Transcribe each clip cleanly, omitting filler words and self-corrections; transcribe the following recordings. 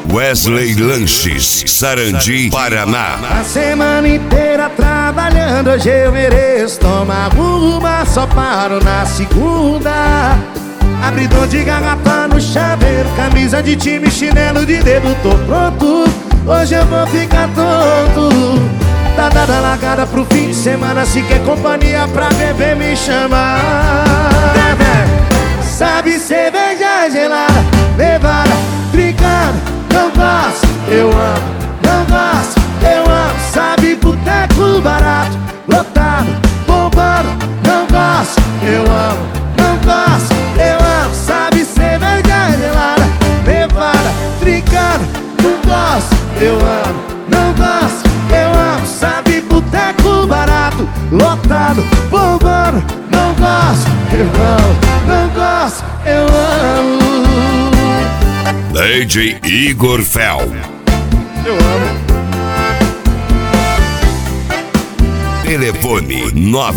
Wesley Lanches, Sarandi, Paraná. A semana inteira trabalhando, hoje eu mereço tomar uma, só paro na segunda. Abridor de garrafa no chaveiro, camisa de time, chinelo de dedo, tô pronto. Hoje eu vou ficar tonto. Tá dada a largada pro fim de semana, se quer companhia pra beber me chama. Sabe cerveja gelada, levada, trincada, não gosto, eu amo, não gosto, eu amo. Sabe boteco barato, lotado, bombando, não gosto, eu amo, não gosto, eu amo. Sabe cerveja gelada, levada, trincada, não gosto, eu amo, não gosto, eu amo. Sabe boteco barato, lotado, bombando, não gosto, eu amo, não gosto, eu amo. DJ Igor Fel. Eu amo. Telefone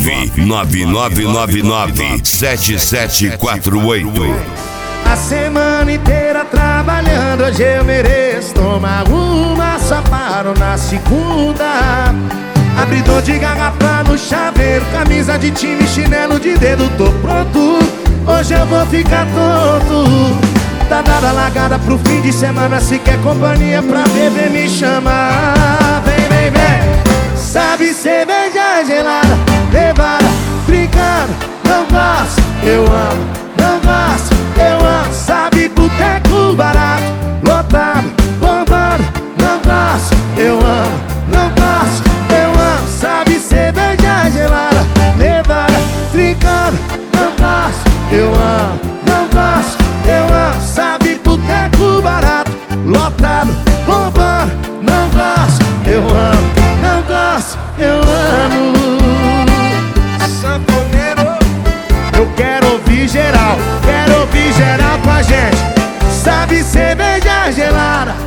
999997748. A semana inteira trabalhando, hoje eu mereço tomar uma, só paro na segunda. Abridor de garrafa no chaveiro, camisa de time, chinelo de dedo, tô pronto. Hoje eu vou ficar tonto. Tá dada a largada pro fim de semana, se quer companhia pra beber me chama. Vem, vem, vem. Sabe cerveja gelada, levada, brincando, não gosto, eu amo, não gosto, eu amo. Sabe boteco barato, lotado, bombando, não gosto, eu amo, não gosto, eu amo. Sabe cerveja gelada, levada, brincando, não gosto, eu amo, não gosto, eu amo. Sabe boteco barato, lotado, bombando, não gosto, eu amo, não gosto, eu amo. Sanfoneiro, eu quero ouvir geral com a gente. Sabe cerveja gelada,